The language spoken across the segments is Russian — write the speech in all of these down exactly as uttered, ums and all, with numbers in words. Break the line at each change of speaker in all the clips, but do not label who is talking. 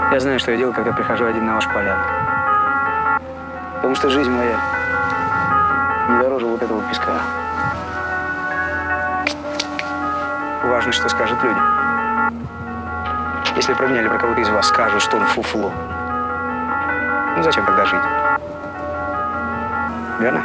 Я знаю, что я делаю, когда прихожу один на вашу поляну. Потому что жизнь моя не дороже вот этого песка. Важно, что скажут люди. Если про меня или про кого-то из вас скажут, что он фуфло, ну зачем тогда жить? Верно?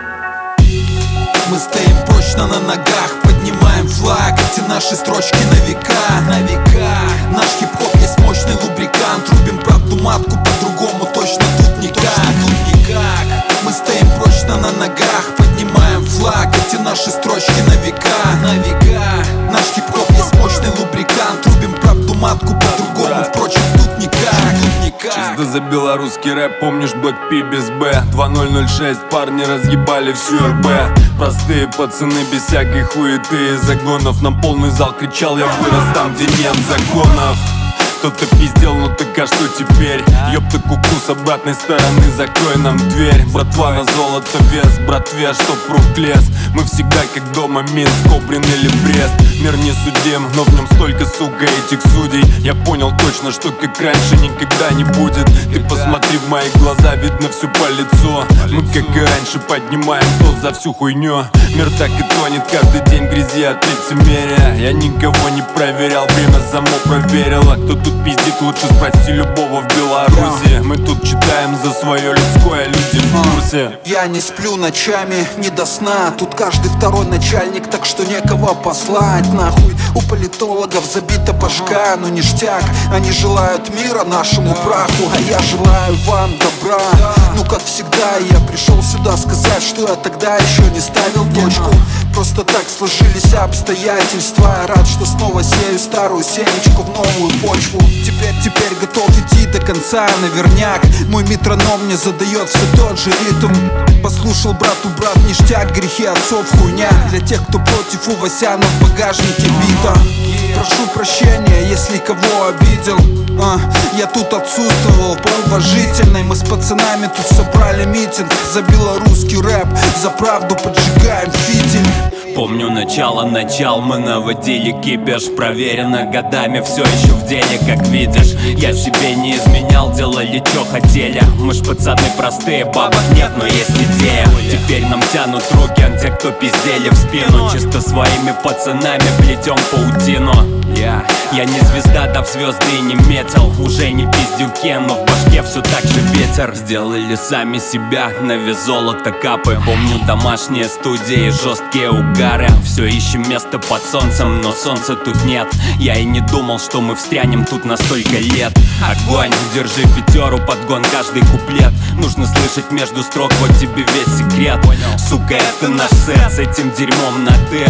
Мы стоим прочно на ногах, поднимаем флаг. Эти наши строчки на века, на века. Наш хип-хоп есть мощный лубрикант. Рубим правду матку, по-другому точно тут никак, тут никак. Мы стоим прочно на ногах, поднимаем флаг. Эти наши строчки на века, на века. Наш хип-хоп есть мощный лубрикант. Рубим правду матку, по-другому, впрочем, тут никак, тут никак.
Чисто за белорусский рэп, помнишь Black P без Б? Два ноль ноль шесть, парни разъебали всю эр бэ. Простые пацаны без всякой хуеты и загонов. На полный зал кричал, я вырос там, где нет законов. Кто-то пиздел, ну так а что теперь? Ёпта куку, с обратной стороны закрой нам дверь. Братва на золото вес, братве, чтоб рук лез. Мы всегда как дома, Минск, Кобрин или Брест. Мир не судим, но в нем столько, сука, этих судей. Я понял точно, что как раньше никогда не будет. Ты посмотри в мои глаза, видно всю по лицу. Мы как и раньше поднимаем тост за всю хуйню. Мир так и тонет, каждый день грязи от лицемерия. Я никого не проверял, время само проверило. Кто тут пиздит, лучше спроси любого в Беларуси. Мы тут читаем за свое людское, люди в курсе.
Я не сплю ночами, не до сна. Тут каждый второй начальник, так что некого послать нахуй. У политологов забита башка, но ништяк. Они желают мира нашему праху, а я желаю вам добра. Ну как всегда, я пришел сюда сказать, что я тогда еще не ставил точку. Просто так сложились обстоятельства. Я рад, что снова сею старую семечку в новую почву. Теперь, теперь готов идти до конца наверняк. Мой метроном мне задает все тот же ритм. Послушал брату брат ништяк, грехи отцов хуйня. Для тех, кто против, у Васяна в багажнике бита. Прошу прощения, если кого обидел. а, Я тут отсутствовал по уважительной. Мы с пацанами тут собрали митинг. За белорусский рэп, за правду поджигаем фитиль.
Помню начало, начал, мы наводили кипиш. Проверено годами, все еще в деле, как видишь. Я себе не изменял, делали что хотели. Мы ж пацаны простые, бабок нет, но есть идея. Теперь нам тянут руки, а те, кто пиздели в спину. Чисто своими пацанами плетем паутину. Я, я не звезда, да в звезды и не метил. Уже не пиздюки, но в башке все так же ветер. Сделали сами себя, на вес золота капы. Помню домашние студии, жесткие угары. Все ищем место под солнцем, но солнца тут нет. Я и не думал, что мы встрянем тут на столько лет. Огонь, держи пятеру, подгон каждый куплет. Нужно слышать между строк, вот тебе весь секрет. Сука, это наш сет, с этим дерьмом на ты.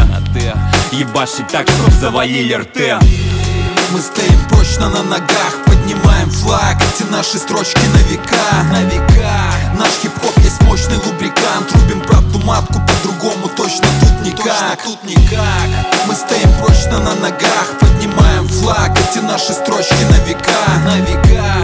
Ебашить так, чтоб завалили рты.
Мы стоим прочно на ногах, поднимаем флаг. Эти наши строчки на века, на века. Наш хип-хоп есть мощный лубрикант. Рубим правду матку, по-другому точно тут никак, тут никак. Мы стоим прочно на ногах, поднимаем флаг. Эти наши строчки на века, на века.